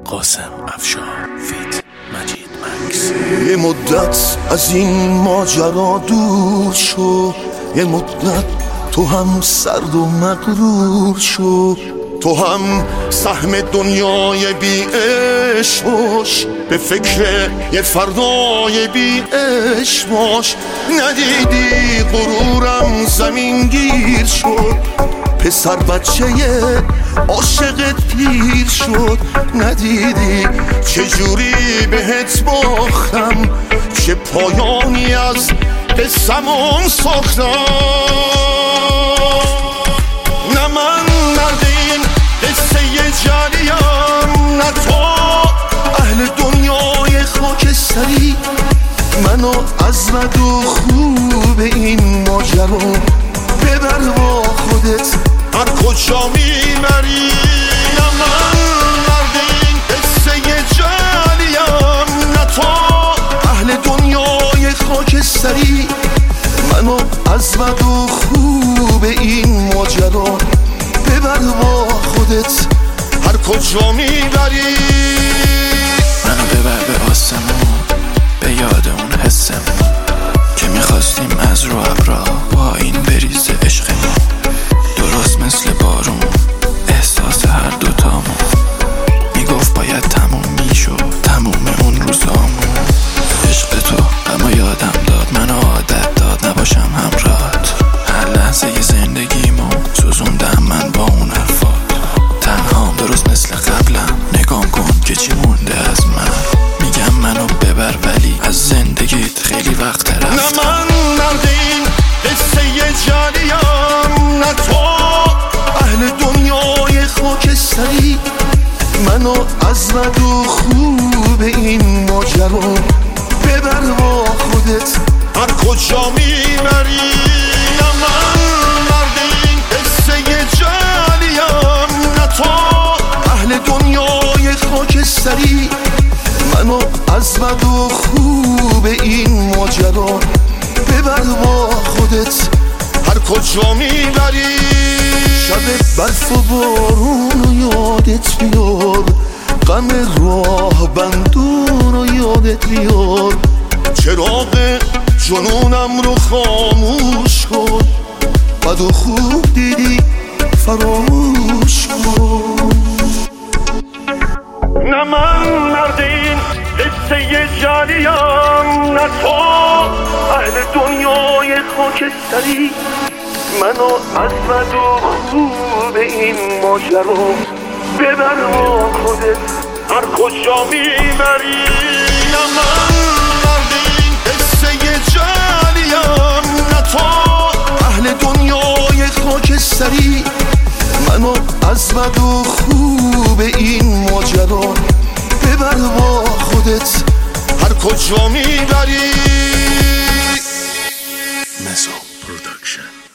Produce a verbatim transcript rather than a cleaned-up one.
قاسم افشار فیت مجید مکس. یه مدت از این ماجرا دور شو، یه مدت تو هم سرد و مغرور شو، تو هم سهم دنیای بی عشق باش، به فکر یه فردای بی عشق باش. ندیدی غرورم زمین گیر شد، پسر بچه عاشقت پیر شد. ندیدی چجوری بهت باختم، چه پایانی از قصمون ساختم. نه من مرد این قصه جلیم، نه تو اهل دنیای خاکستری. منو از بد و خوب این ماجرا ببر با خودت هر کجا میبری. نه من مرد این قصه جلیم، نه تو اهل دنیای خاکستری. منو از بد و خوب این ماجرا ببر با خودت هر کجا میبری. منو ببر به آسمون، به یاد اون حسمون که میخواستیم از رو ابرا با این بریز عشقمون. درست مثل بارون احساس هر دوتامون میگفت باید تموم میشد، تموم اون روزامون. عشق تو اما یادم داد، منو عادت داد نباشم همراهت. هر لحظه زندگیمو سوزوندم من با اون حرفات. تنهام درست مثل قبلم، نگام کن که چی مونده از من. میگم منو ببر ولی از زندگیت خیلی وقت رفتم. نه من مرد این قصه جلیم، نه تو اهل دنیای خاکستری. منو از بد و خوب این ماجرا ببر با خودت هر کجا میبری. نه من مرد این قصه جلیم، نه تو اهل دنیای خاکستری. منو از بد و خوب این ماجرا ببر با خودت هر کجا میبری. شب برف و بارون رو یادت بیار، غم راه بندون رو یادت بیار. چراغ جنونم رو خاموش کن، بد و خوب دیدی فراموش کن. نه من مرد این قصه جلیم، نه تو اهل دنیای خاکستری. منو از بد و خوب این ماجرا ببر با خودت هر کجا میبری. نه من مرد این قصه جلیم، نه تو اهل دنیای خاکستری. منو از بد و خوب این ماجرا ببر با خودت هر کجا میبری. مزو پروداکشن.